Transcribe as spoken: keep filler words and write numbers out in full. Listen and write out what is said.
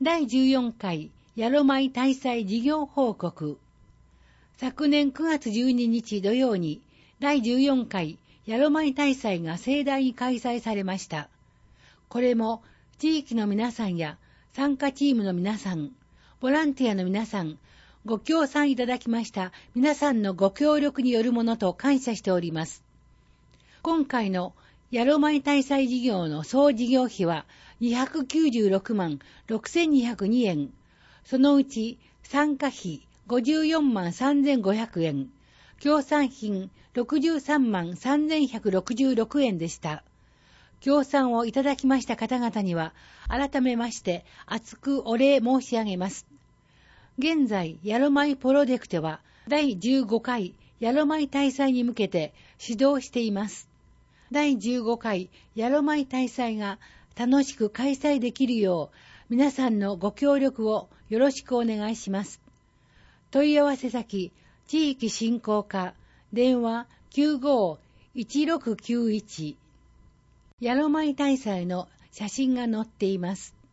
だいじゅうよんかいヤロマイ大祭事業報告。昨年くがつじゅうににち土曜にだいじゅうよんかいヤロマイ大祭が盛大に開催されました。これも地域の皆さんや参加チームの皆さん、ボランティアの皆さん、ご協賛いただきました皆さんのご協力によるものと感謝しております。今回のヤロマイ大祭事業の総事業費はにひゃくきゅうじゅうろくまんろくせんにひゃくにえん、そのうち参加費ごじゅうよんまんさんぜんごひゃくえん、協賛品ろくじゅうさんまんさんぜんひゃくろくじゅうろくえんでした。協賛をいただきました方々には改めまして厚くお礼申し上げます。現在ヤロマイプロジェクトはだいじゅうごかいヤロマイ大祭に向けて指導しています。だいじゅうごかいヤロマイ大祭が楽しく開催できるよう皆さんのご協力をよろしくお願いします。問い合わせ先、地域振興課、電話 きゅうご いちろくきゅういち。ヤロマイ大祭の写真が載っています。